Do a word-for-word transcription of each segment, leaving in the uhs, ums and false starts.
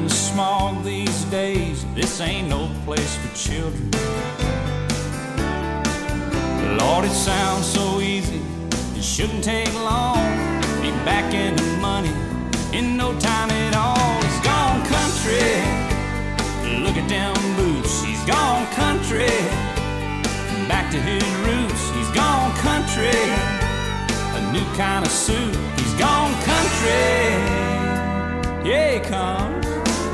in the smog these days. This ain't no place for children. Lord, it sounds so easy, it shouldn't take long. Be back in the money in no time at all. He's gone country, look at them boots. He's gone country, back to his roots. He's gone country, a new kind of suit. He's gone country, yeah, he comes.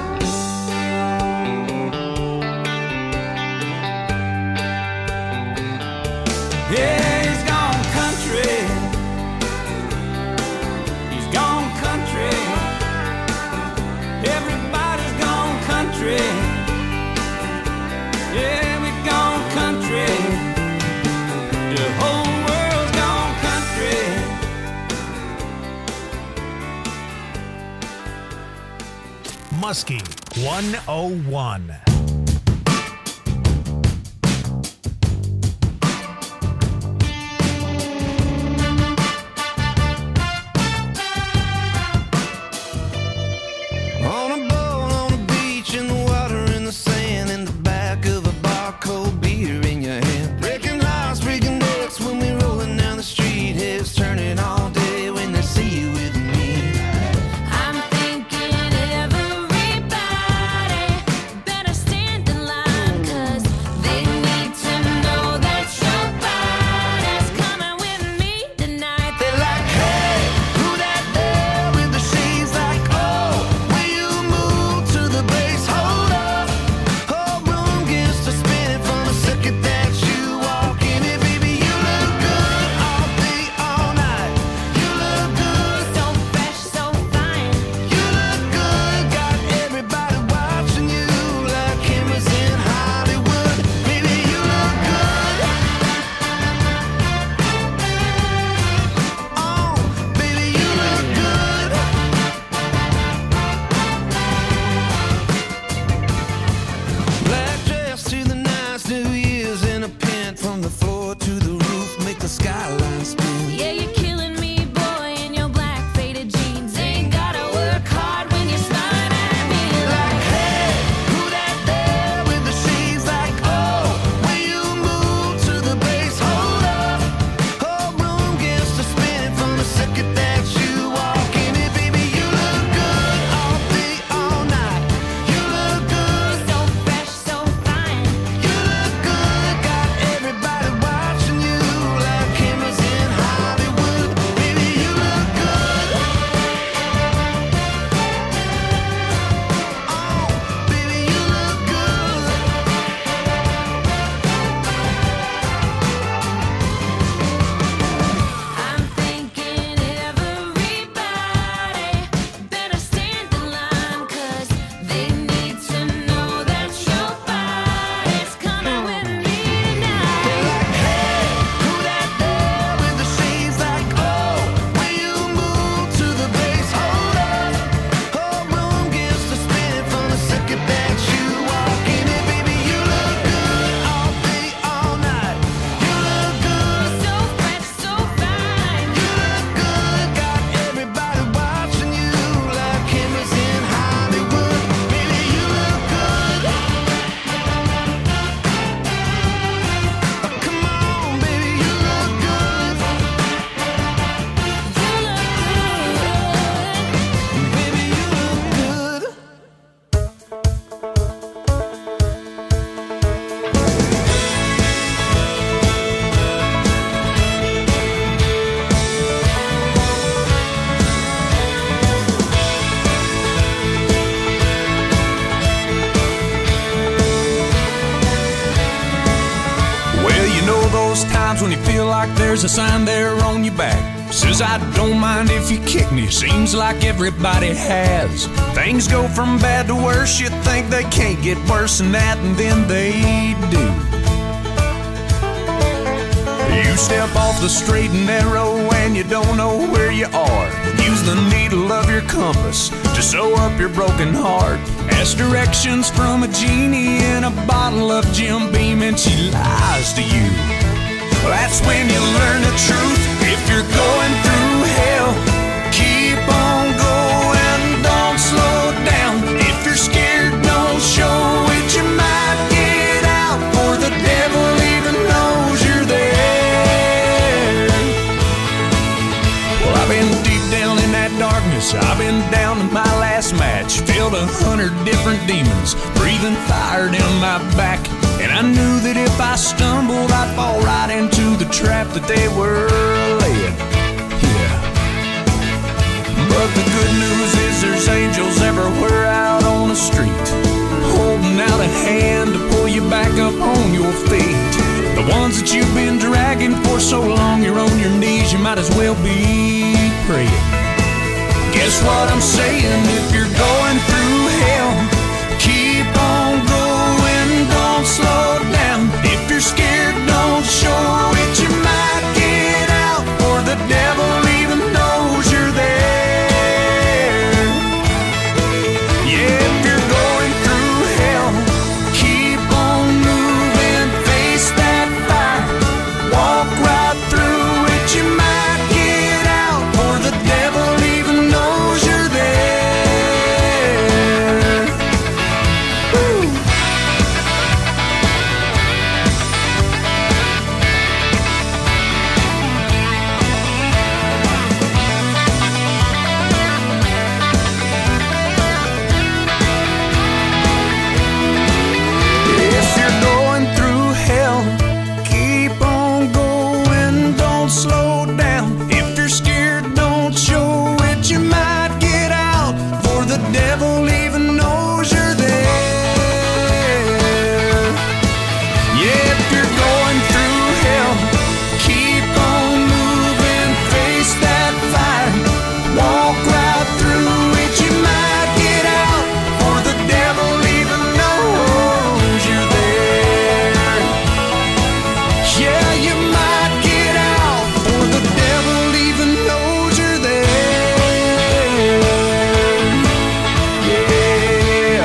Yeah, he's gone country. He's gone country. Everybody's gone country. Yeah, we've gone country. The whole world's gone country. Muskie one oh one. When you feel like there's a sign there on your back says I don't mind if you kick me. Seems like everybody has. Things go from bad to worse. You think they can't get worse than that, and then they do. You step off the straight and narrow and you don't know where you are. Use the needle of your compass to sew up your broken heart. Ask directions from a genie in a bottle of Jim Beam and she lies to you. That's when you learn the truth. If you're going through hell, keep on going, don't slow down. If you're demons breathing fire down my back. And I knew that if I stumbled, I'd fall right into the trap that they were laying. Yeah. But the good news is there's angels everywhere out on the street, holding out a hand to pull you back up on your feet. The ones that you've been dragging for so long, you're on your knees, you might as well be praying. Guess what I'm saying? If you're going through hell, keep on going, don't slow down. If you're scared, don't show it, you might get out, or the devil even knows you're there. Yeah, if you're going through hell, keep on moving, face that fire, walk right through it, you might get out, or the devil even knows you're there. Woo. If you're going through hell, keep on going, don't slow down. If you're scared, don't show it, you might get out, for the devil even knows you're there. Yeah, if you're going through hell, keep on moving, face that fire, walk right through it, you might get out, for the devil even knows you're there. Yeah, you might get out, for the devil even knows you're there. Yeah.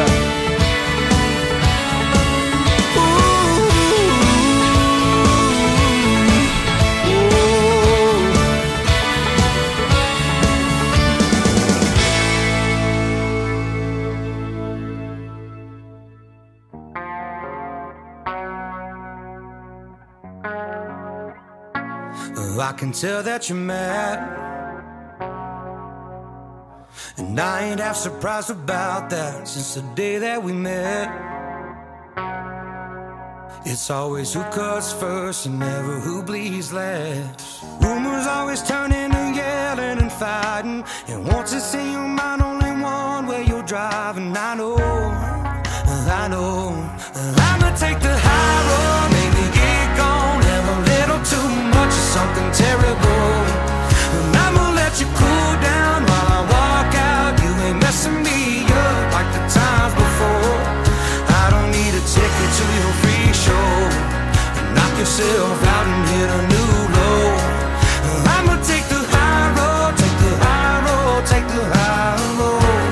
Oh, I can tell that you're mad, and I ain't half surprised about that. Since the day that we met, it's always who cuts first and never who bleeds last. Rumors always turning and yelling and fighting, and once it's in your mind, only one way you're driving. I know, I know, I'ma take the high road, maybe get gone, have a little too much of something terrible, and I'ma let you cool down while I walk out. You ain't messing me up like the times before. I don't need a ticket to your free show, knock yourself out and hit a new low. I'ma take the high road, take the high road, take the high road.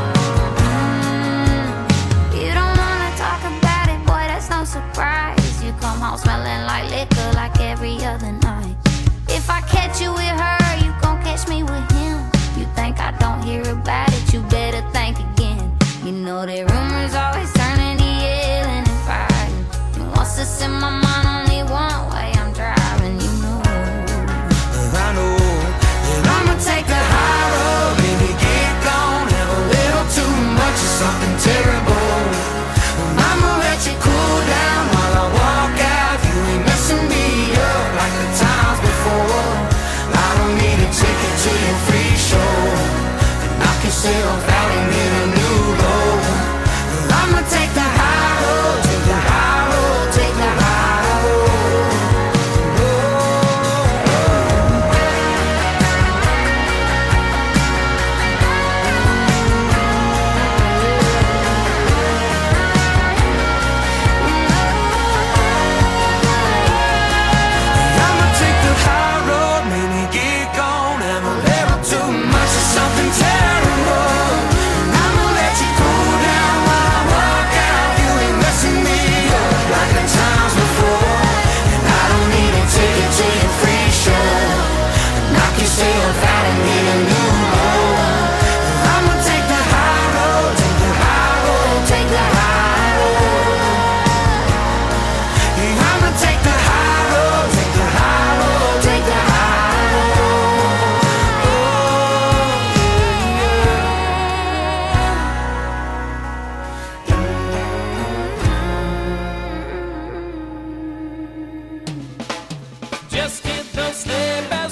You don't wanna talk about it, boy, that's no surprise. You come home smelling like liquor like every other night. If I catch you with her, you gon' catch me with him. You think I don't hear about it, you better think again. You know that rumors always turning to yelling and fighting, and once it's in my mind, only one way I'm driving, you know. I know that I'ma take the high road, baby, get gone, have a little too much of something terrible. I'ma let you cool down while I walk out. You ain't messing me up like the times before. I don't need a ticket to your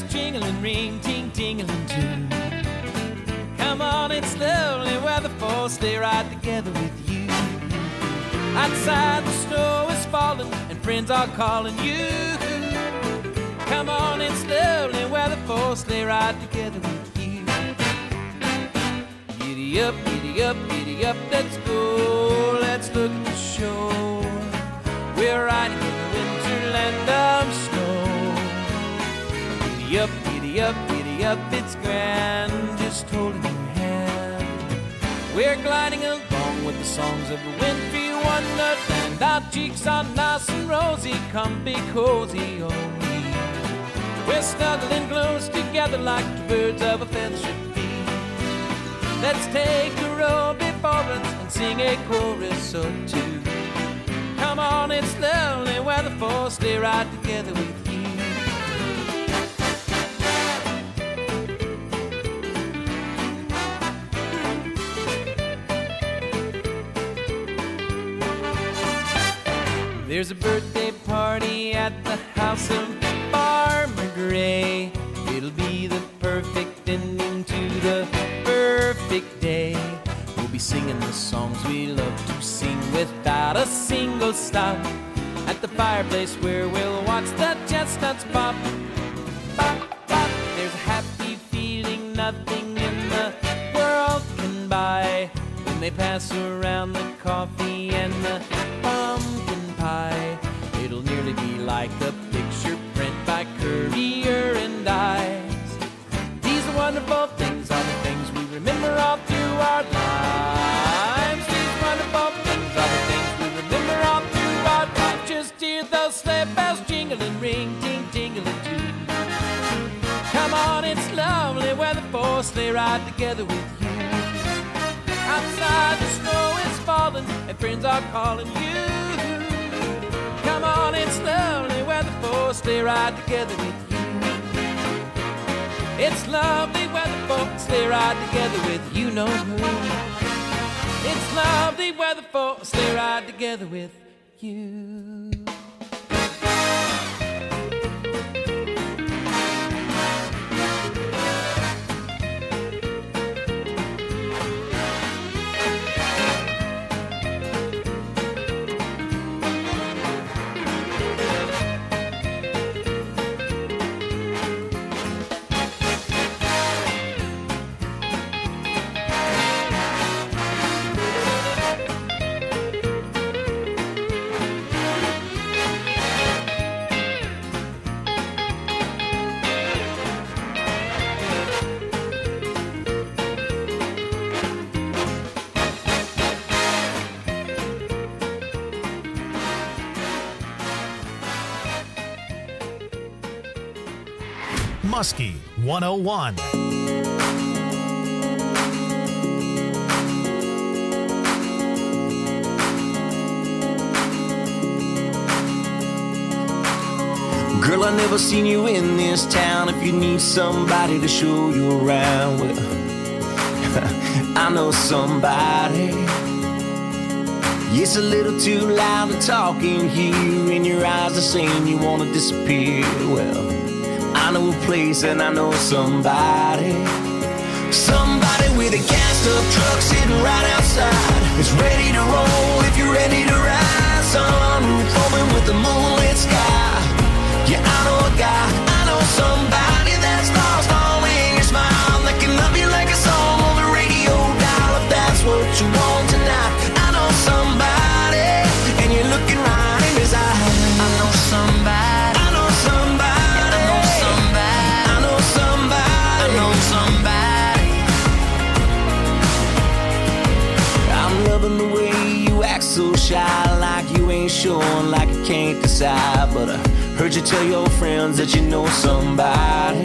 bells jingling, ring, ting, tingling too. Come on, it's lovely weather for stay right together with you. Outside the snow is falling and friends are calling you. Come on, it's lovely weather for stay right together with you. Giddy up, giddy up, giddy up, let's go. Let's look at the shore. We're riding in the winterland of snow. Giddy up, giddy up, giddy up, it's grand, just holding your hand. We're gliding along with the songs of the wintry wonderland. Our cheeks are nice and rosy, come be cozy, oh we. We're snuggling close together like the birds of a feather should be. Let's take a row before us and sing a chorus or two. Come on, it's lovely weather for stay right together with you. There's a birthday party at the house of Farmer Gray. It'll be the perfect ending to the perfect day. We'll be singing the songs we love to sing without a single stop. At the fireplace where we'll watch the chestnuts pop. Pop, pop. There's a happy feeling nothing in the world can buy when they pass around the coffee and the pumpkin pie. It'll nearly be like a picture print by Currier and Ives. These wonderful things are the things we remember all through our lives. These wonderful things are the things we remember all through our lives. Just hear those sleigh bells jingling, ring, ting, tingling too. Come on, it's lovely weather for sleigh ride together with you. Outside the snow is falling and friends are calling you. Come on, it's lovely weather for sleigh ride together with you. It's lovely weather for sleigh ride together with you know who. It's lovely weather for sleigh ride together with you. Muskie one oh one. Girl, I never seen you in this town. If you need somebody to show you around, well, I know somebody. It's a little too loud to talk in here, and your eyes are saying you wanna disappear. Well, I know a place and I know somebody. Somebody with a gassed up truck sitting right outside. It's ready to roll if you're ready to ride. Sunroof open with the moonlit sky. Yeah, I know a guy, I know somebody that's lost all in your smile. That can love you like a song on the radio dial. If that's what you want tonight, I know somebody, and you're looking right in his eyes. I know somebody, I know somebody, I know somebody, I know somebody, I know somebody. I'm loving the way you act so shy, like you ain't sure, like you can't decide. But I heard you tell your friends that you know somebody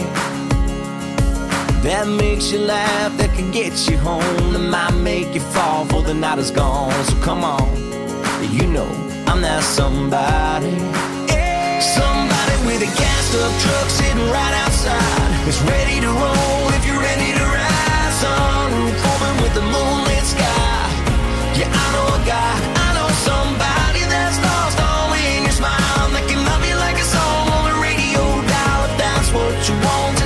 that makes you laugh, that can get you home, that might make you fall before the night is gone. So come on, you know I'm that somebody. Somebody with a gassed up truck sitting right outside. It's ready to roll if you're ready to ride. Sunroof open with the moonlit sky. Yeah, I know a guy, I know somebody that's lost all in your smile. That can love you like a song on the radio dial. If that's what you want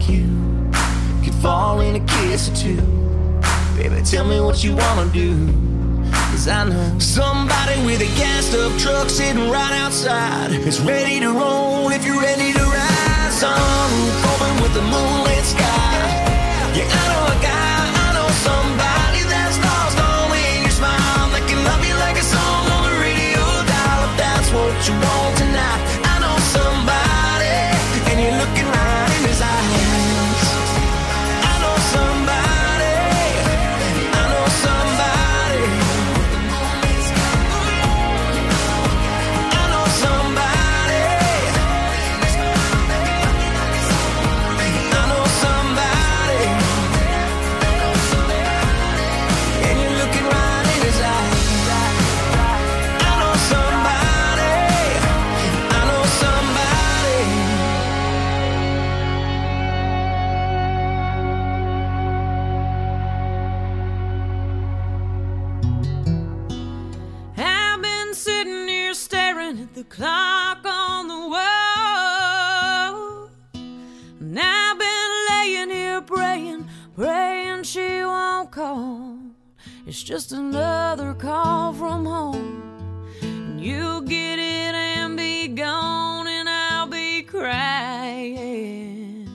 like you could fall in a kiss or two. Baby, tell me what you wanna do, 'cause I know somebody with a gassed up truck sitting right outside. It's ready to roll if you're ready to ride. Sunroof open with the moonlit sky. Yeah, I know a guy, I know somebody that's lost only in your smile. That can love you like a song on the radio dial. If that's what you want tonight, I know somebody, and you're looking right in his eyes. I know somebody, I know somebody, I know somebody, I know somebody, and you're looking right in his eyes. I know somebody, I know somebody. I've been sitting here staring at the clock on the wall, and I've been laying here praying, praying she won't call. It's just another call from home, and you'll get it and be gone, and I'll be crying.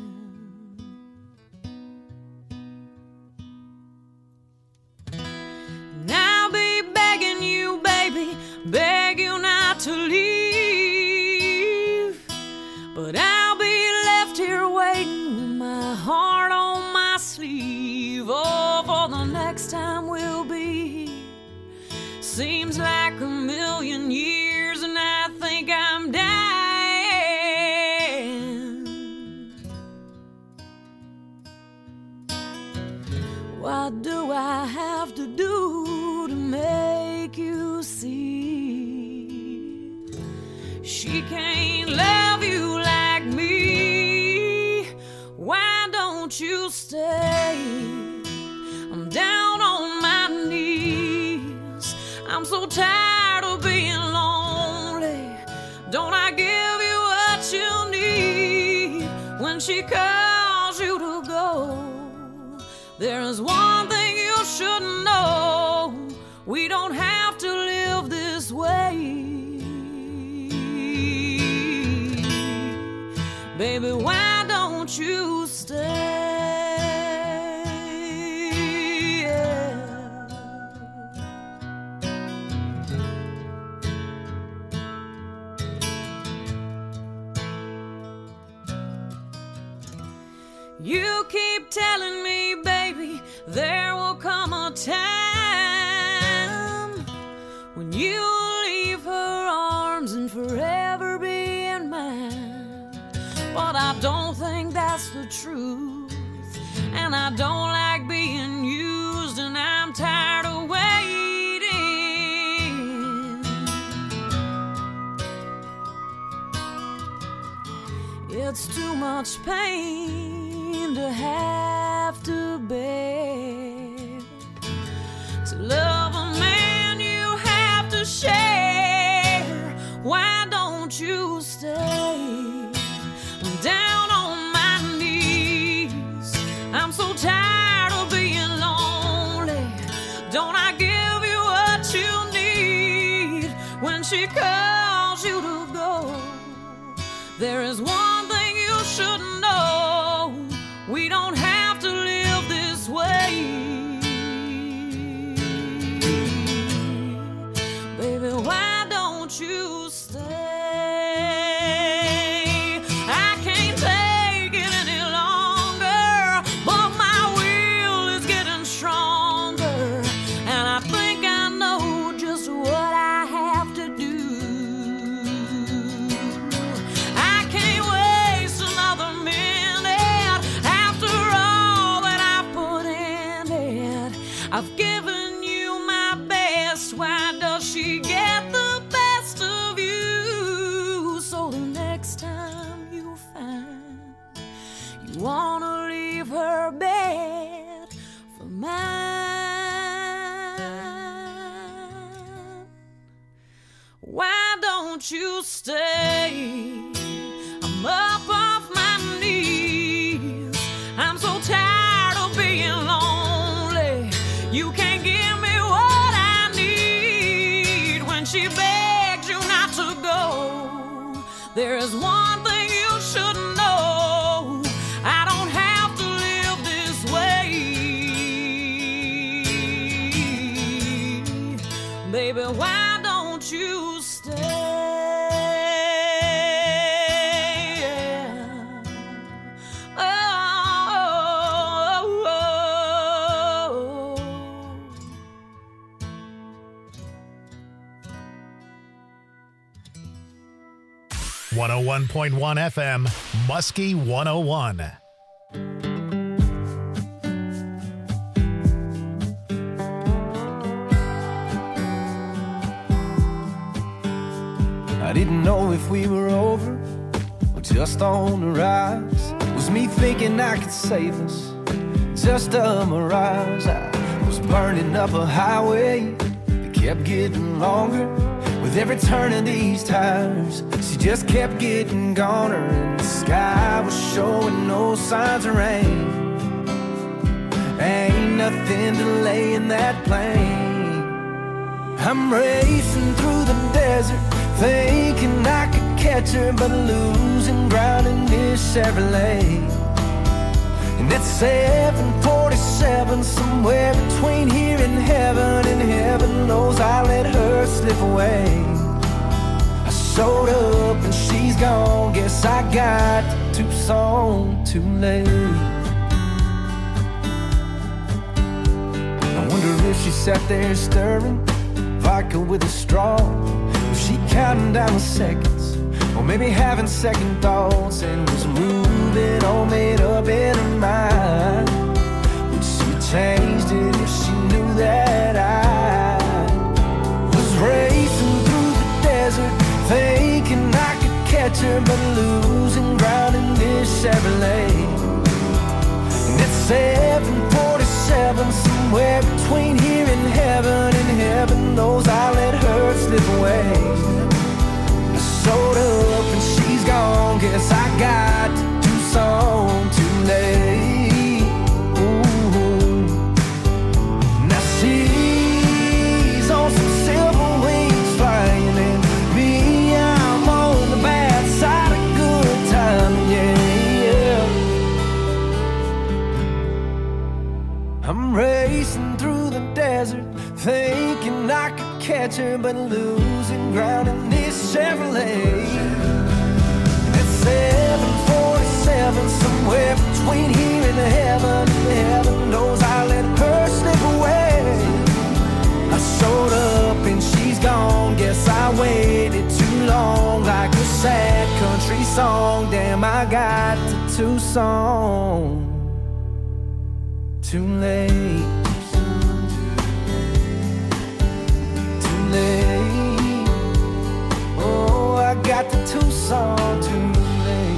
And I'll be begging you, baby, beg you not to leave. But I'll be left here waiting with my heart on my sleeve. Oh, for the next time we'll be here. Seems like a million years, and I think I'm dying. What do I have to do to make you see she can't love you like me? Why don't you stay? I'm down on my knees. I'm so tired of being lonely. Don't I give you what you need when she calls you to go? There's one thing you should know. We don't have to live this way. Baby, why don't you stay? You keep telling me, baby, there will come a time when you'll leave her arms and forever be in mine. But I don't think that's the truth, and I don't like being used, and I'm tired of waiting. It's too much pain to have to bear. To love a man you have to share. Why don't you stay? I'm down on my knees. I'm so tired of being lonely. Don't I give you what you need when she calls you to go? There is one thing you should know. We don't have to live this way. Baby, why don't you stay? I can't take it any longer, but my will is getting stronger, and I think I know just what I have to do. I can't waste another minute after all that I've put in it. I've given you my best. Why does she get the best of you? So the next time you find you wanna leave her bed for mine, why don't you stay? I'm up off my knees. There is one thing you should know. I don't have to live this way. Baby, why don't you stay? one oh one point one F M, Muskie one oh one. I didn't know if we were over or just on the rise. Was me thinking I could save us, just a mirage. I was burning up a highway that kept getting longer. With every turn of these tires, she just kept getting goner, and the sky was showing no signs of rain. Ain't nothing delaying that plane. I'm racing through the desert, thinking I could catch her, but losing ground in this Chevrolet. And at seven forty-seven, somewhere between here and heaven, and heaven knows I let her slip away. I showed up and she's gone, guess I got to Tucson too late. I wonder if she sat there stirring vodka with a straw. Was she counting down the seconds, or maybe having second thoughts, and was moving all made up in her mind? Would she have changed it if she knew that I was racing through the desert, thinking I could catch her, but losing ground in this Chevrolet? And it's seven forty-seven, somewhere between here and heaven, and heaven knows I let her slip away. Showed up and she's gone, guess I got to Tucson too late. Ooh. Now she's on some silver wings flying, and me, I'm on the bad side of good time, yeah, yeah. I'm racing through the desert, thinking I could catch her, but losing ground in this Chevrolet. At seven forty-seven, somewhere between here and heaven, and heaven knows I let her slip away. I showed up and she's gone, guess I waited too long, like a sad country song. Damn, I got to Tucson too late. Oh, I got to Tucson too late.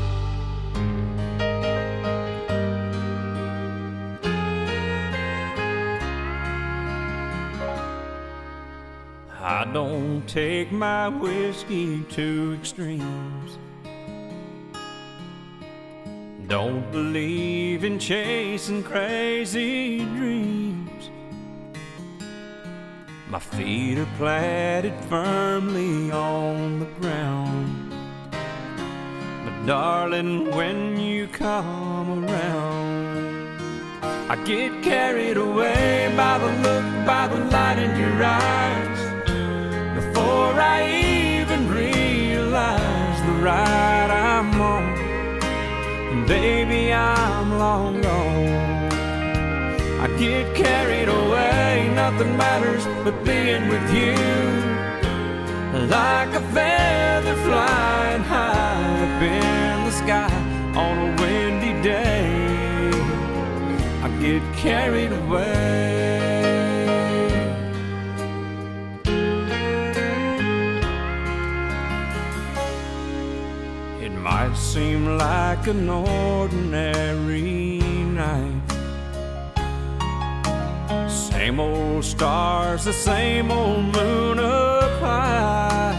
I don't take my whiskey to extremes. Don't believe in chasing crazy dreams. My feet are planted firmly on the ground. But darling, when you come around, I get carried away by the look, by the light in your eyes. Before I even realize the ride I'm on, and baby, I'm long gone. I get carried away, nothing matters but being with you. Like a feather flying high up in the sky on a windy day, I get carried away. It might seem like an ordinary night, same old stars, the same old moon up high.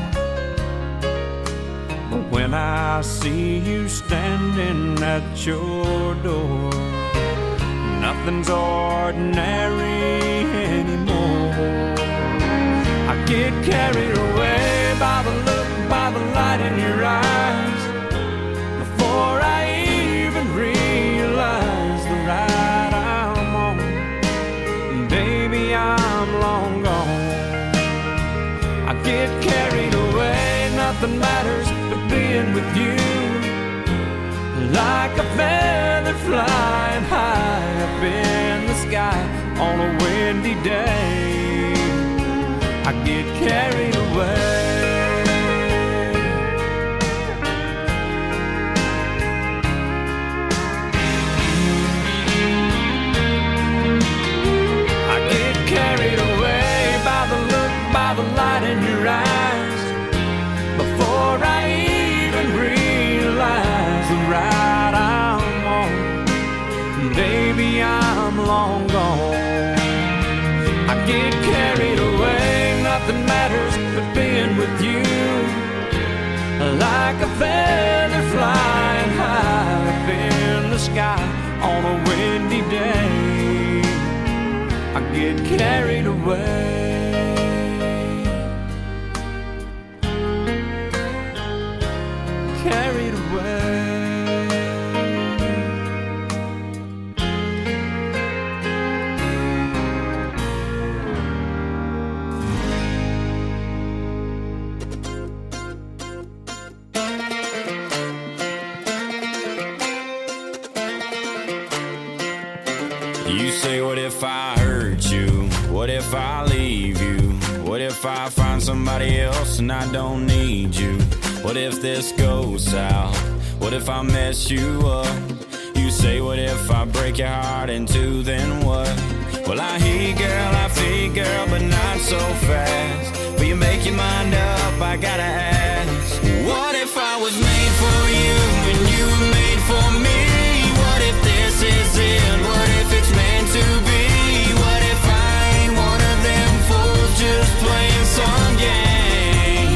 But when I see you standing at your door, nothing's ordinary anymore. I get carried away by the look, by the light in your eyes before I even realize the ride I'm on. Baby, I'm long gone. I get carried away, nothing matters but being with you. Like a feather flying high up in the sky on a windy day, I get carried away. I get carried away by the look, by the light in your eyes before I even realize the ride I'm on. Baby, I'm long gone. I get carried away, nothing matters but being with you. Like a feather flying high up in the sky on a windy day, I get carried away. Carried away. You say, what if I hurt you? What if I leave you? What if I find somebody else and I don't need you? What if this goes south? What if I mess you up? You say, what if I break your heart in two, then what? Well, I hear you, girl, I feel you, girl, but not so fast. Will you make your mind up? I gotta ask. What if I was made for you and you were made for me? What if this is it? What if it's meant to be? What if I ain't one of them fools just playing some game?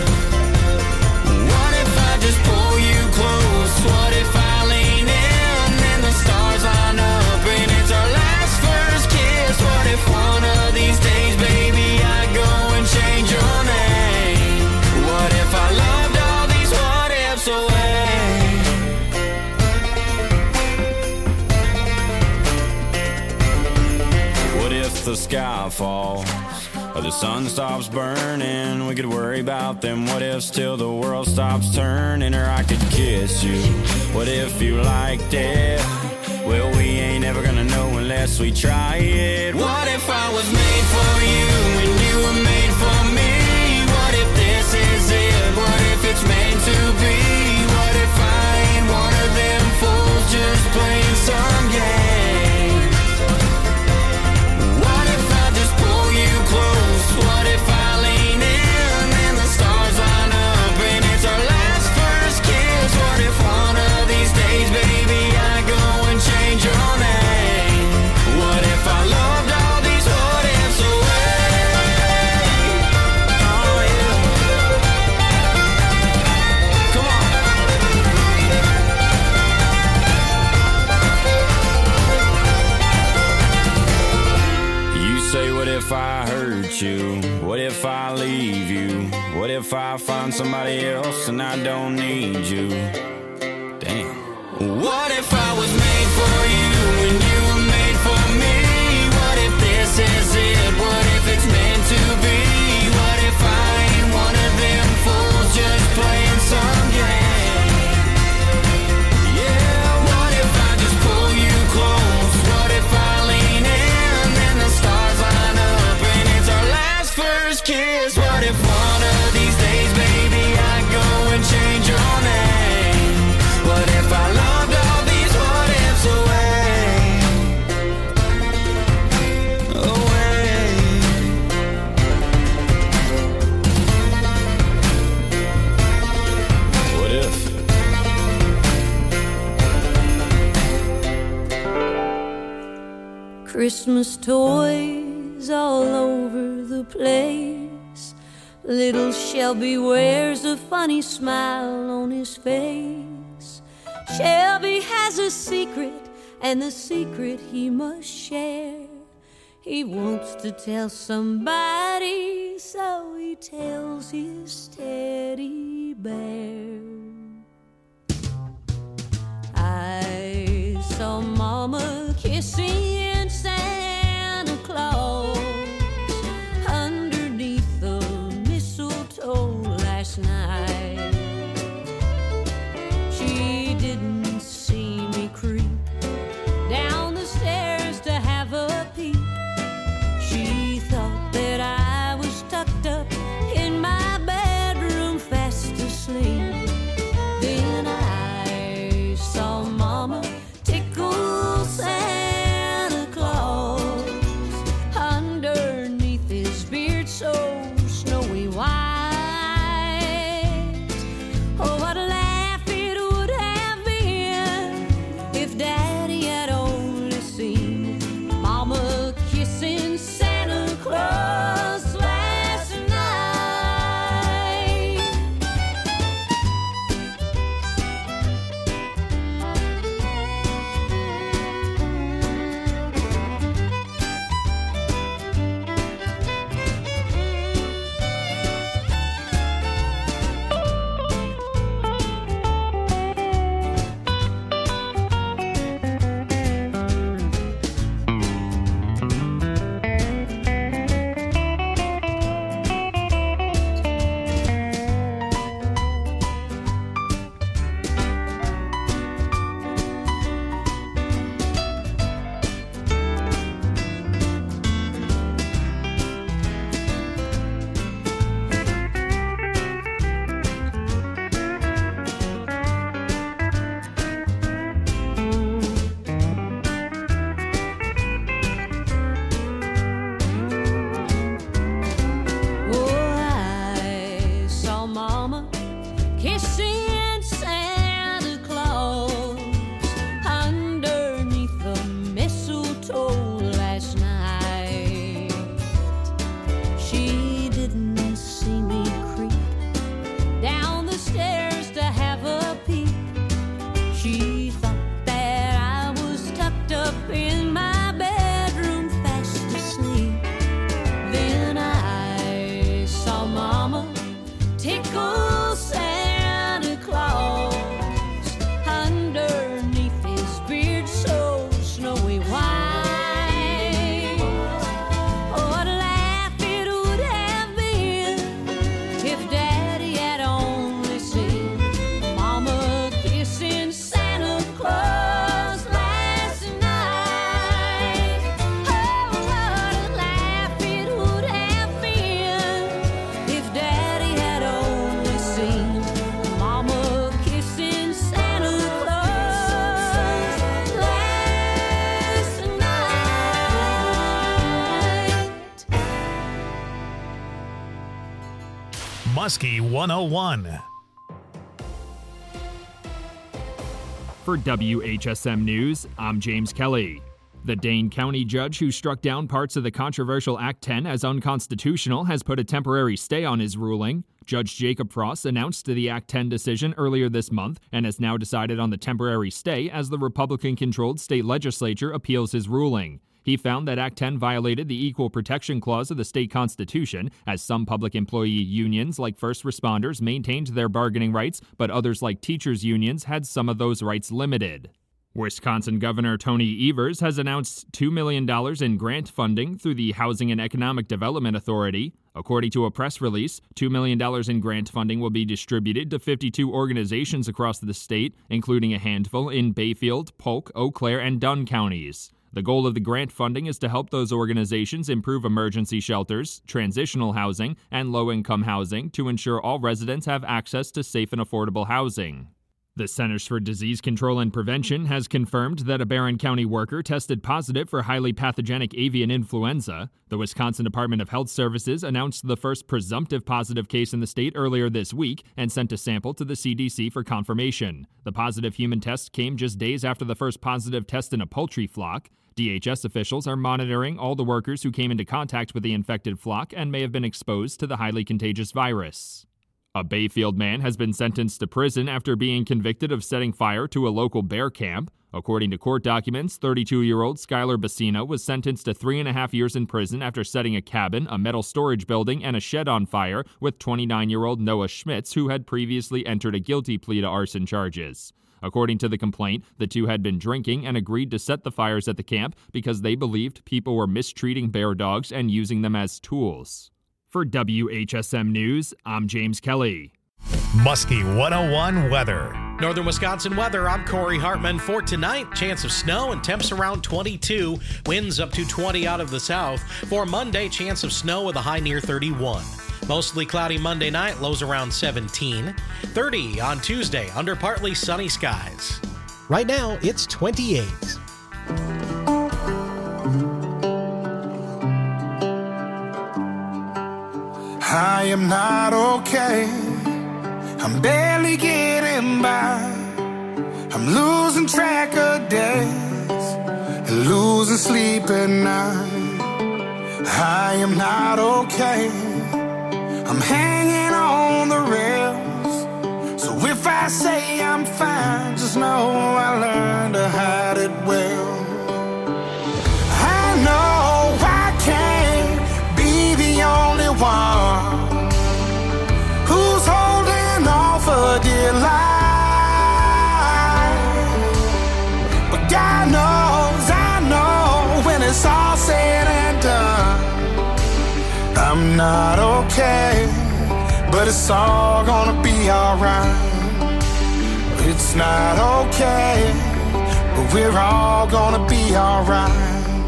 What if I just pull you close? What if I lean in and the stars line up and it's our last first kiss? What if one of these days, baby, I go and change your name? What if I loved all these what ifs away? The sky falls or the sun stops burning, we could worry about them what ifs till the world stops turning. Or I could kiss you, what if you liked it? Well, we ain't ever gonna know unless we try it. What if I was made for you and you were made for me? What if this is it? What if it's meant to be? What if I ain't one of them fools just playing some game? What if I lean in and the stars line up and it's our last first kiss? What if one of these days, baby, I go and change your name? What if I loved all these what ifs away? Oh yeah. Come on. You say, what if I hurt you? What if I leave you? What if I find somebody else and I don't need you? Damn. What if I was made for you and you were made for me? What if this is it? What if it's meant to be? What if I ain't one of them fools just playing some game? Yeah, what if I just pull you close? What if I lean in and the stars line up and it's our last first kiss? What if one of these days, baby, I go and change your name? What if I loved all these what ifs away? Away. What if? Christmas toys all over the place. Little Shelby wears a funny smile on his face. Shelby has a secret, and the secret he must share. He wants to tell somebody so he tells his teddy bear. I saw Mama kissing Santa Claus underneath the mistletoe last night. She didn't see me creep down the stairs to have a peek. She thought that I was tucked up in my bedroom fast asleep. Then I saw Mama tickle Santa Claus underneath his beard so snowy white. Oh, what a laugh it would have been if Daddy had only seen Mama kissing Santa Claus last night. Oh, I saw Mama kissing Santa Claus underneath the mistletoe last night. She didn't see me creep down the stairs to have a peek. She thought that I was tucked up in my bedroom fast asleep. Then I saw Mama tickle Santa Claus underneath his beard so snowy white. Oh, what a laugh it would have been if Daddy had only seen Mama kissing Santa Claus last night. Oh, what a laugh it would have been if Daddy had only seen Mama kissing Santa Claus last night. Muskie one oh one. For W H S M News, I'm James Kelly. The Dane County judge who struck down parts of the controversial Act ten as unconstitutional has put a temporary stay on his ruling. Judge Jacob Frost announced the Act ten decision earlier this month and has now decided on the temporary stay as the Republican-controlled state legislature appeals his ruling. He found that Act ten violated the Equal Protection Clause of the state constitution, as some public employee unions like first responders maintained their bargaining rights, but others like teachers' unions had some of those rights limited. Wisconsin Governor Tony Evers has announced two million dollars in grant funding through the Housing and Economic Development Authority. According to a press release, two million dollars in grant funding will be distributed to fifty-two organizations across the state, including a handful in Bayfield, Polk, Eau Claire, and Dunn counties. The goal of the grant funding is to help those organizations improve emergency shelters, transitional housing, and low-income housing to ensure all residents have access to safe and affordable housing. The Centers for Disease Control and Prevention has confirmed that a Barron County worker tested positive for highly pathogenic avian influenza. The Wisconsin Department of Health Services announced the first presumptive positive case in the state earlier this week and sent a sample to the C D C for confirmation. The positive human test came just days after the first positive test in a poultry flock. D H S officials are monitoring all the workers who came into contact with the infected flock and may have been exposed to the highly contagious virus. A Bayfield man has been sentenced to prison after being convicted of setting fire to a local bear camp. According to court documents, thirty-two-year-old Skylar Bassina was sentenced to three and a half years in prison after setting a cabin, a metal storage building, and a shed on fire with twenty-nine-year-old Noah Schmitz, who had previously entered a guilty plea to arson charges. According to the complaint, the two had been drinking and agreed to set the fires at the camp because they believed people were mistreating bear dogs and using them as tools. For W H S M News, I'm James Kelly. Muskie one oh one weather. Northern Wisconsin weather, I'm Corey Hartman. For tonight, chance of snow and temps around twenty-two. Winds up to twenty out of the south. For Monday, chance of snow with a high near thirty-one. Mostly cloudy Monday night, lows around seventeen. thirty on Tuesday, under partly sunny skies. Right now, it's twenty-eight. I am not okay. I'm barely getting by. I'm losing track of days and losing sleep at night. I am not okay. I'm hanging on the rails. So if I say I'm fine, just know I learned to hide it well. I know I can't be the only one who's holding on for dear life. But God knows, I know, when it's all said and done, I'm not okay, but it's all gonna be alright. It's not okay, but we're all gonna be alright.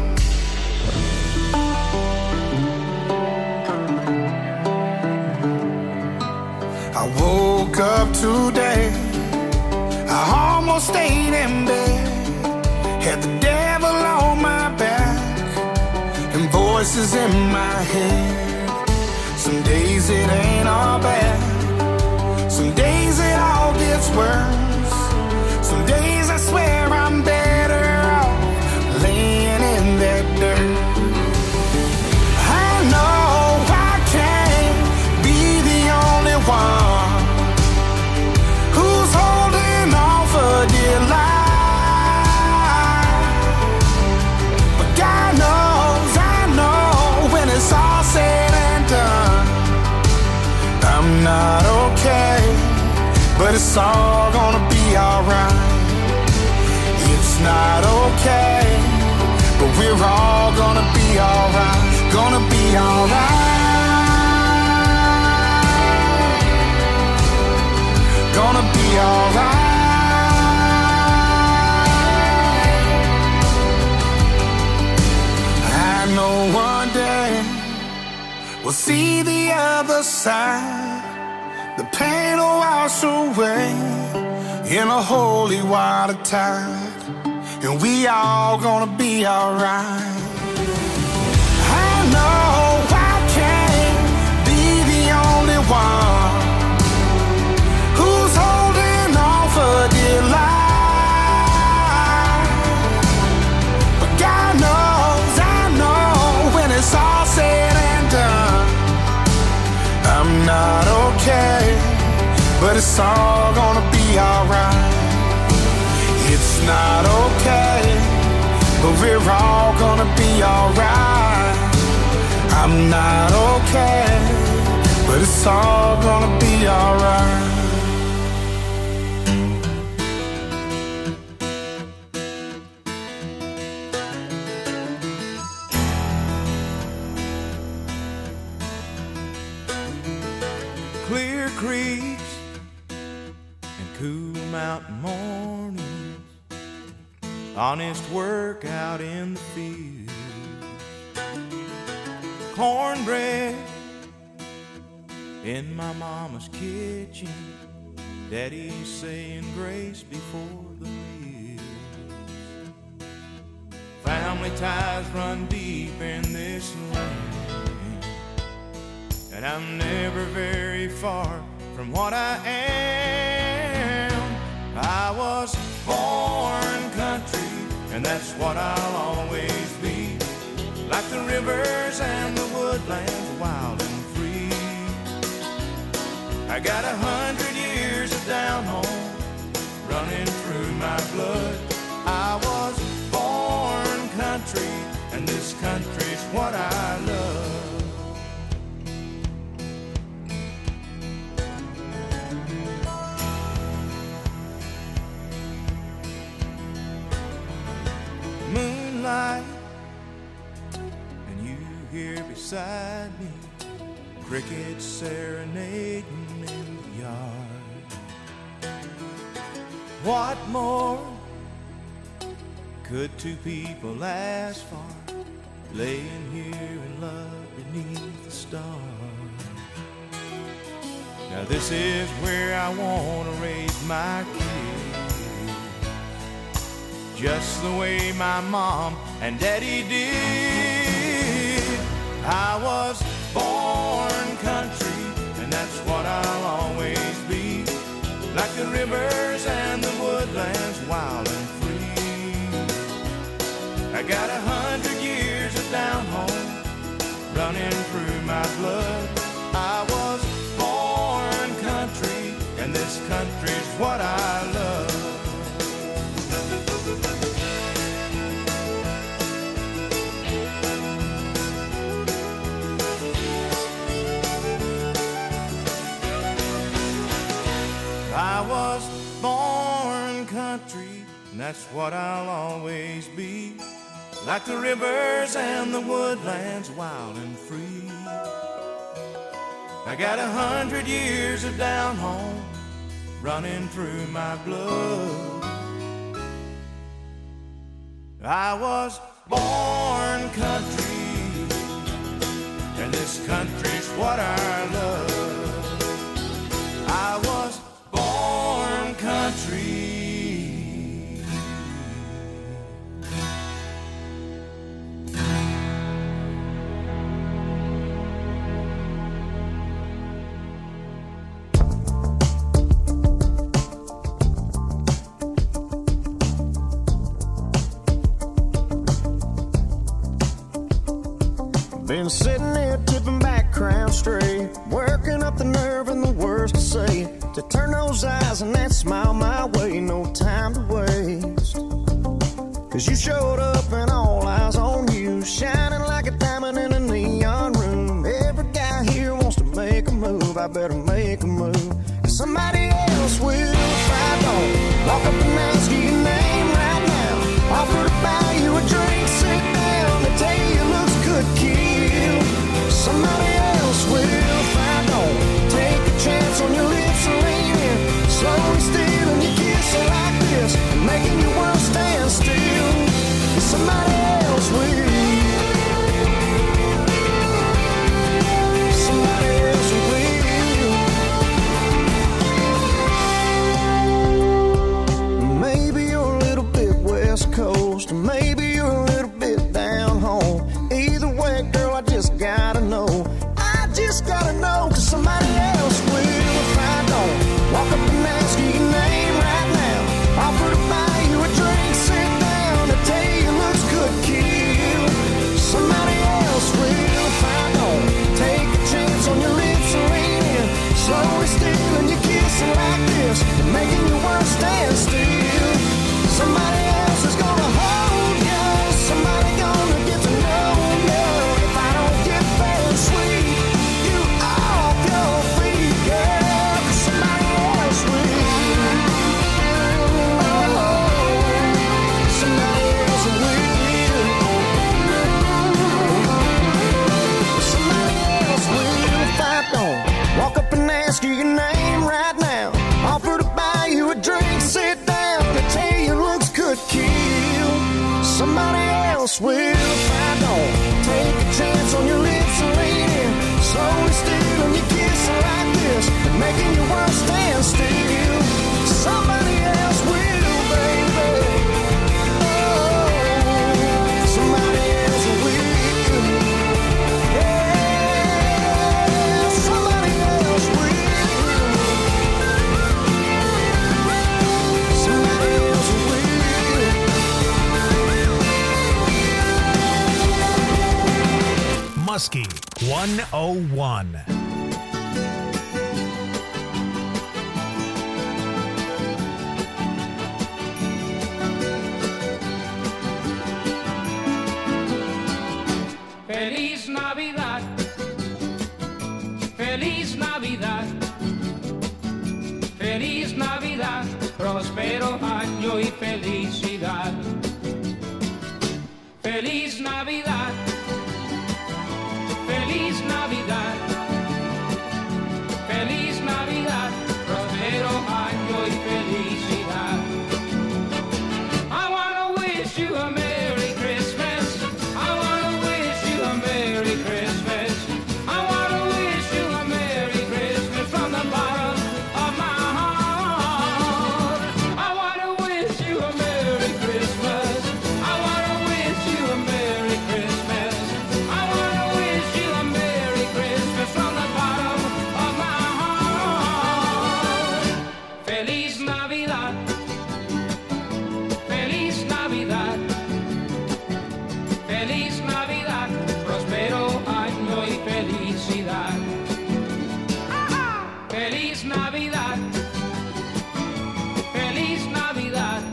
I woke up today, I almost stayed in bed, had the devil on my back and voices in my head. Some days it ain't all bad, some days it all gets worse. Some days I swear I'm better off laying in that dirt. I know I can't be the only one who's holding on for dear life. But God knows, I know, when it's all said and done, I'm not okay, but it's all gonna be alright. It's not okay, but we're all gonna be alright. Gonna be alright. Gonna be alright. I know one day we'll see the other side. The pain will wash away in a holy water tide, and we all gonna be alright. I know I can't be the only one who's holding on for dear life. But God knows, I know, when it's all said and done, I'm not okay, but it's all gonna be alright. It's not okay, but we're all gonna be alright. I'm not okay, but it's all gonna be alright. Clear creeks and cool mountain mornings, honest work out in the field, cornbread in my mama's kitchen, daddy's saying grace before the meal. Family ties run deep in this land, and I'm never very far from what I am. I was born country, and that's what I'll always be. Like the rivers and the woodlands, wild and free. I got a hundred years of down home running through my blood. I night and you here beside me, crickets serenading in the yard. What more could two people ask for, laying here in love beneath the stars? Now this is where I want to raise my kids, just the way my mom and daddy did. I was born country, and that's what I'll always be, like the rivers and the woodlands, wild and free. I got a hundred years of down home running through my blood. I was born country, and this country's what I love. I was born country, and that's what I'll always be, like the rivers and the woodlands, wild and free. I got a hundred years of down home running through my blood. I was born country, and this country's what I love. I was born country. Been sitting there tipping back, crown straight, working up the nerve and the words to say, to turn those eyes and that smile my way, no time to waste. Cause you showed up and all eyes on you, shining like a diamond in a neon room. Every guy here wants to make a move, I better make a move, cause somebody else will if I don't. Walk up and ask you your name right now, offer to buy you a drink, sit down, they tell you it looks good, kid. Somebody else will if I don't. Take a chance on your lips and lean in, slowly stealing your kiss like this, making your world stand still. Somebody else will. Somebody else will. Maybe you're a little bit West Coast, maybe you're a little bit down home. Either way, girl, I just gotta know. I just gotta know, cause somebody else will if I don't. Walk up and ask you your name right now, offer to buy you a drink, sit down, to tell you it looks good, kid. Somebody else will if I don't. Take a chance on your lips and lean in, slowly stealing your kissing like this, making your world stand still. Somebody else is gonna hold you, somebody gonna get to know you. If I don't get very sweet, you off your feet, girl, cause somebody else will. Oh, somebody else will. Somebody else will if I don't. Walk up and ask you your name right now, offer to buy you a drink, sit down, to tell you it looks good, kill. Somebody else will if I don't. Take a chance on your lips and lean in, slowly stealing your kiss like this, making your world stand still. Somebody else will, baby. Oh, somebody else will. Yeah, somebody else will. Somebody else will. Muskie one oh one. Feliz Navidad, Feliz Navidad, Feliz Navidad, próspero año y felicidad. Feliz Navidad, Feliz Navidad, Feliz Navidad, prospero año y felicidad. I wanna wish you a Merry Christmas. I wanna wish you a Merry Christmas. I wanna wish you a Merry Christmas from the bottom of my heart. I wanna wish you a Merry Christmas. I wanna wish you a Merry Christmas. I wanna wish you a Merry Christmas from the bottom of my heart. Feliz Navidad, Feliz Navidad, Feliz Navidad, prospero año y felicidad. Feliz Navidad, Feliz Navidad,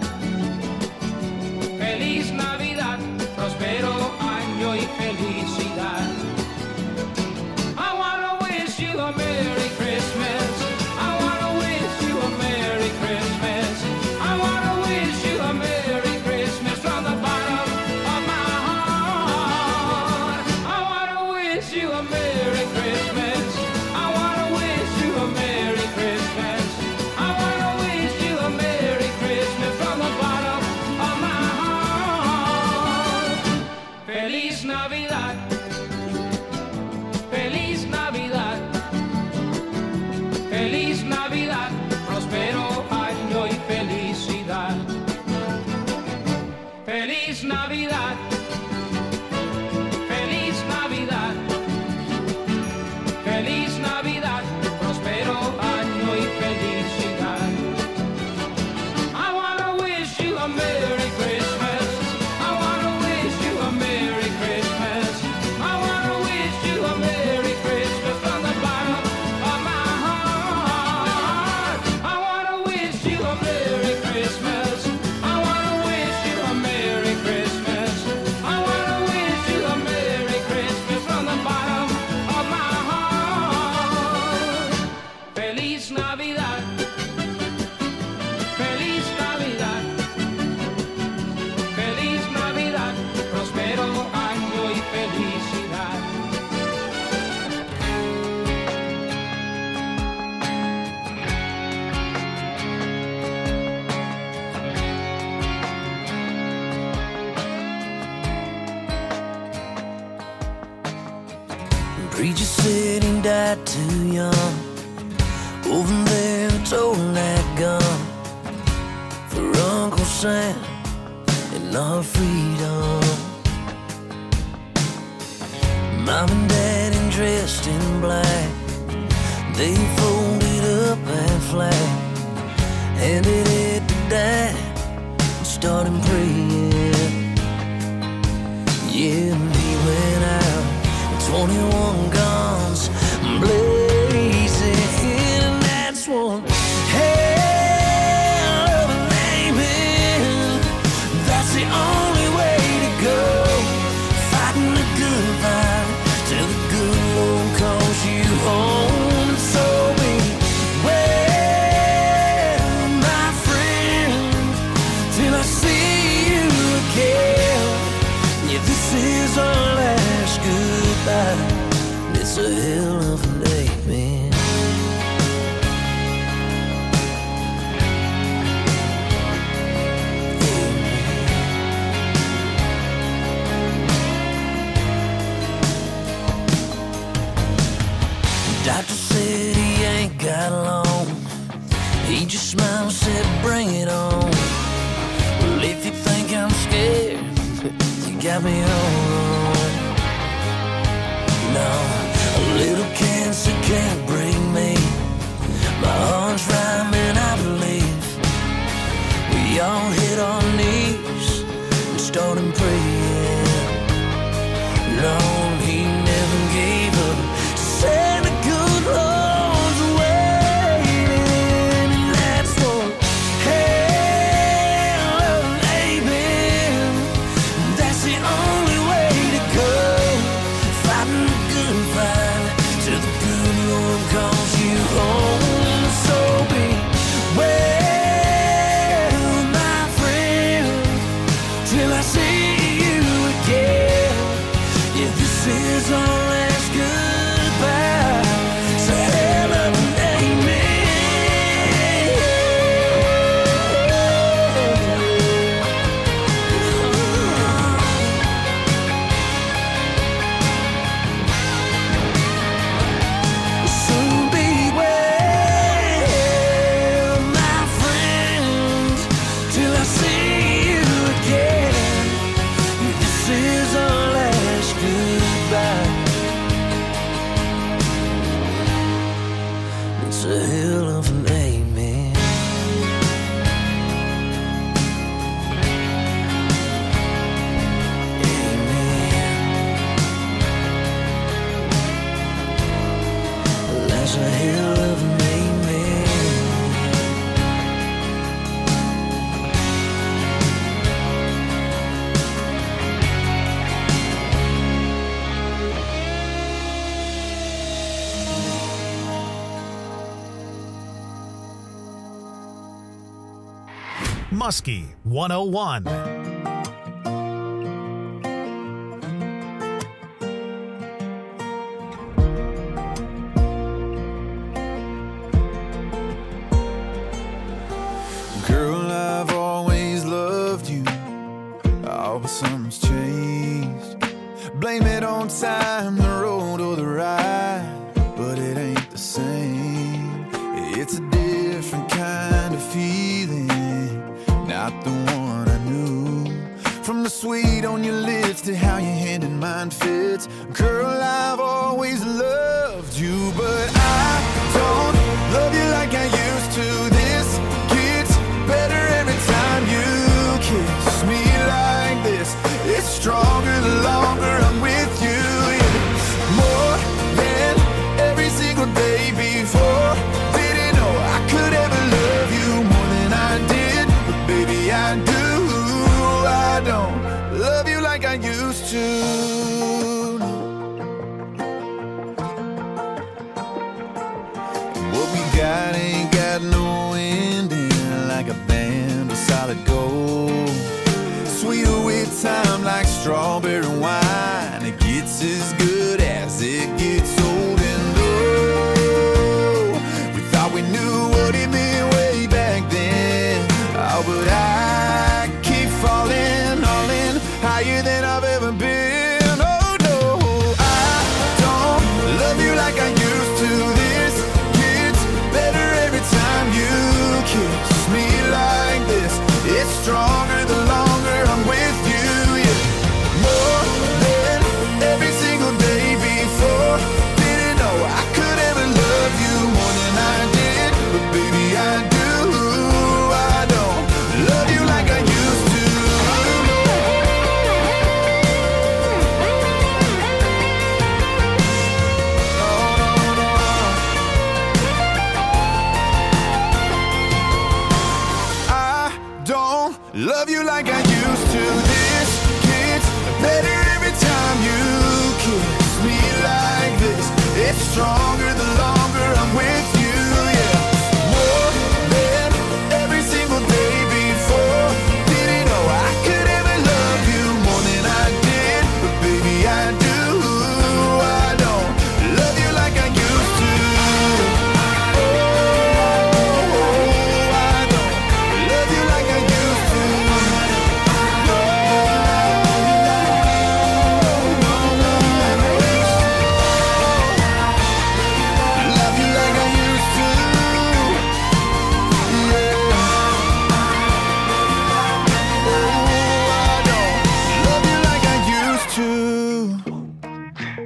Feliz Navidad, prospero año y felicidad. I wanna wish you a Merry Christmas. I wanna wish you a Merry Christmas. I wanna wish you a Merry Christmas from the bottom of my heart. I wanna wish you a Merry Christmas. I wanna wish you a Merry Christmas. I wanna wish you a Merry Christmas from the bottom of my heart. Feliz Navidad, Feliz Navidad, Feliz Navidad, prospero año y felicidad. Feliz Navidad, Feliz Navidad, Feliz Navidad, prospero año y felicidad. I wanna wish you a Merry Christmas. I wanna wish you a Merry Christmas. I wanna wish you a Merry Christmas from the bottom of my heart. I wanna wish you a Merry Christmas. I wanna wish you a Merry Christmas. I wanna wish you a Merry Christmas from the bottom of my heart. Feliz Navidad, Feliz Navidad, Feliz Navidad, prospero año y felicidad. Preacher said he died too young. Over there, told that gun for Uncle Sam and our freedom. Mom and Dad and dressed in black, they folded up that flag, handed it to Dad, and started praying. Yeah, and he went out, twenty-one guns blazing, and that's one hell of an amen. That's the only way to go, fighting the good fight till the good Lord calls you home. So beware, my friend, till I see you again. Yeah, this is our last goodbye. It's a hell of a day, man. Doctor said he ain't got long. He just smiled and said, bring it on. Well, if you think I'm scared, you got me all wrong. No, a little cancer can't break me. My heart's rhyming, I believe. We all hit our knees and started praying. Lord, he never gave up. Said the good Lord's waiting, and that's one hell of an amen. That's the only way to go, fighting the good fight till the good Lord calls you home. So beware, my friend, till I see you again. Muskie one oh one. Girl, I've always loved you. Oh, but something's changed. Blame it on time, the road or the ride, but it ain't the same. It's a different kind of feeling, not the one I knew. From the sweet on your lips to how your hand in mine fits. Girl, I've always loved you, but I don't love you like I used to. This gets better every time you kiss me like this. It's stronger the longer I'm with you. Yeah. More than every single day before. Didn't know I could ever love you more than I did, but baby I do. I don't love you like I used to. What we got ain't got no ending, like a band of solid gold. Sweeter with time like strawberry wine. It gets as good as it gets old. And oh, we thought we knew what it meant way back then. Oh, but I keep falling, all in, higher than I've ever been. Oh no, I don't love you like I used to. This gets better every time you kiss me like this. It's stronger the longer I'm with you, yeah. More than every single day before. Didn't know I could ever love you more than I did, but baby I do. I don't love you like I used to. I don't love you like I used to. This gets better every time you kiss me like this. It's stronger the longer I'm with you, yeah. More than every single day before. Didn't know I could ever love you more than I did, but baby I do. I don't love you like I used to. Oh, I don't love you like I used to. Love you like I used to. Yeah. Oh, I don't love you like I used to.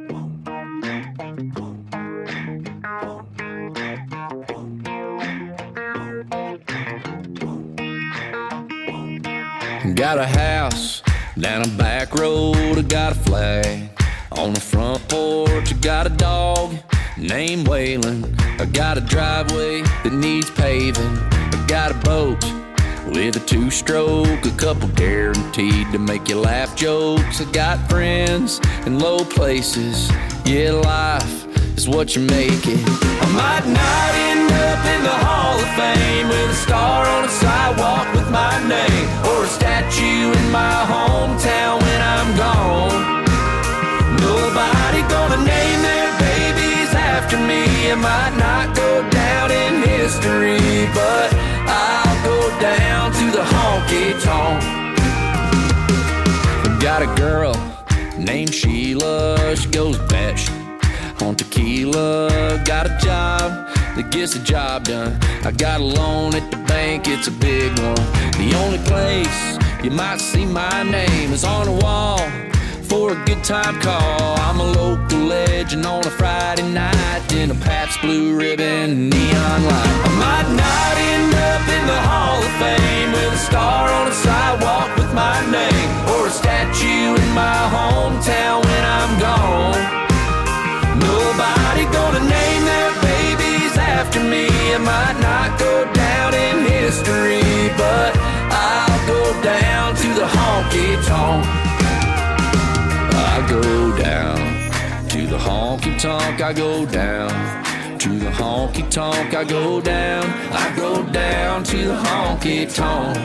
Got a house down a back road, I got a flag on the front porch. I got a dog named Waylon. I got a driveway that needs paving. I got a boat with a two-stroke, a couple guaranteed to make you laugh jokes. I got friends in low places. Yeah, life is what you make it. I might not end up in the Hall of Fame with a star on a sidewalk with my name, or a statue in my hometown when I'm gone. Nobody gonna name their babies after me. I might not go down in history, but I'll go down to the honky tonk. Got a girl named Sheila, she goes batshit on tequila. Got a job that gets the job done. I got a loan at the bank, it's a big one. The only place you might see my name is on the wall for a good time call. I'm a local legend on a Friday night in a Pabst Blue Ribbon neon light. I might not end up in the Hall of Fame with a star on a sidewalk with my name, or a statue in my hometown when I'm gone. Nobody gonna name their babies after me. I might not go down in history, but I'll go down to the honky tonk. I go down to the honky tonk. I go down To the honky tonk I go down, I go down to the honky tonk.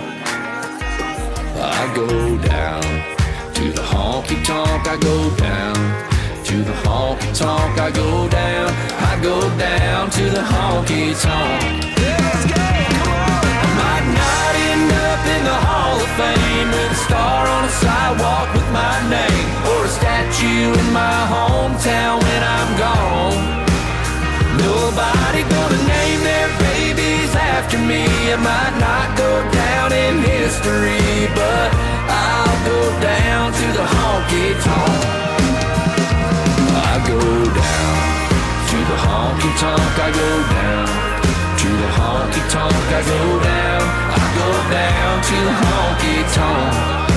I go down to the honky tonk, I go down. To the honky tonk I go down, I go down to the honky tonk. Let's go, come on! I might not end up in the Hall of Fame with a star on a sidewalk with my name, or a statue in my hometown when I'm gone. Nobody gonna name their babies after me. I might not go down in history, but I'll go down to the honky tonk. I go down to the honky tonk, I go down to the honky tonk, I go down, I go down to the honky tonk.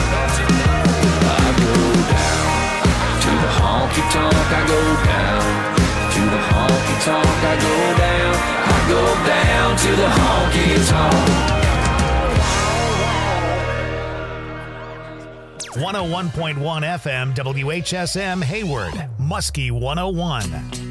I go down to the honky tonk, I go down to the honky tonk, I go down, I go down to the honky tonk. one oh one point one F M W H S M Hayward, Muskie one oh one.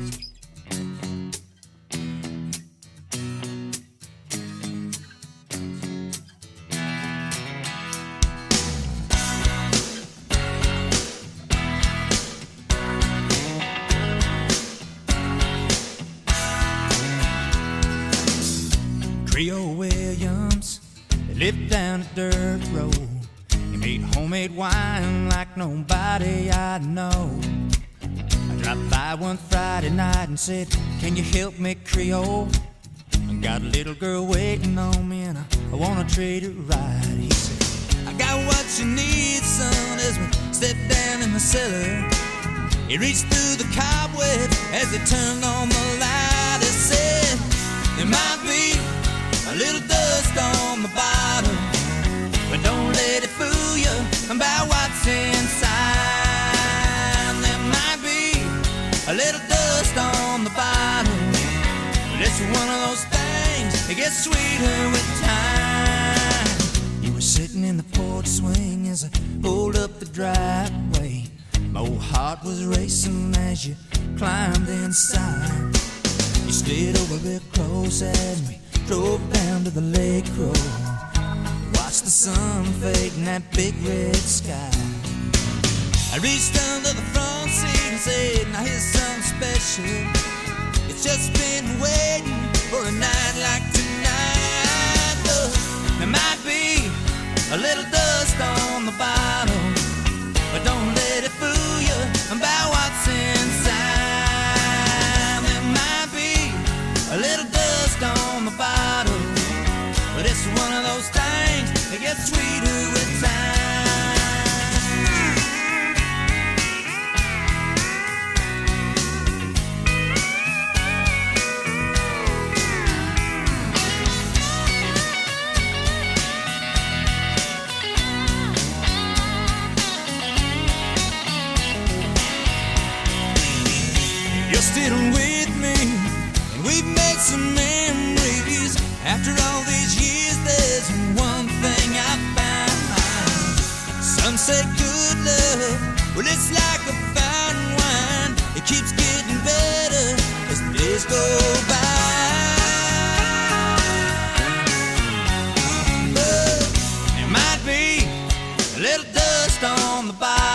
Creole Williams, they lived down a dirt road. He made homemade wine like nobody I know. I dropped by one Friday night and said, can you help me, Creole? I got a little girl waiting on me and I, I wanna treat her right. He said, I got what you need, son, as we step down in the cellar. He reached through the cobweb as he turned on the light. He said, there might be a little dust on the bottom, but don't let it fool you about what's inside. There might be a little dust on the bottom, but it's one of those things that gets sweeter with time. You were sitting in the porch swing as I pulled up the driveway. My old heart was racing as you climbed inside. You stayed over real close as we drove down to the lake road. Watched the sun fade in that big red sky. I reached under the front seat and said, now here's something special. It's just been waiting for a night like tonight. Look, there might be a little dust on the bottom, but don't let it fool you about what's inside. There might be a little dust on the bottom, but it's one of those things that gets sweeter with time. You're still with me, and we've made some memories. After all these years, there's one thing I found. Some say good love, well, it's like a fine wine. It keeps getting better as the days go by. But there might be a little dust on the bottom.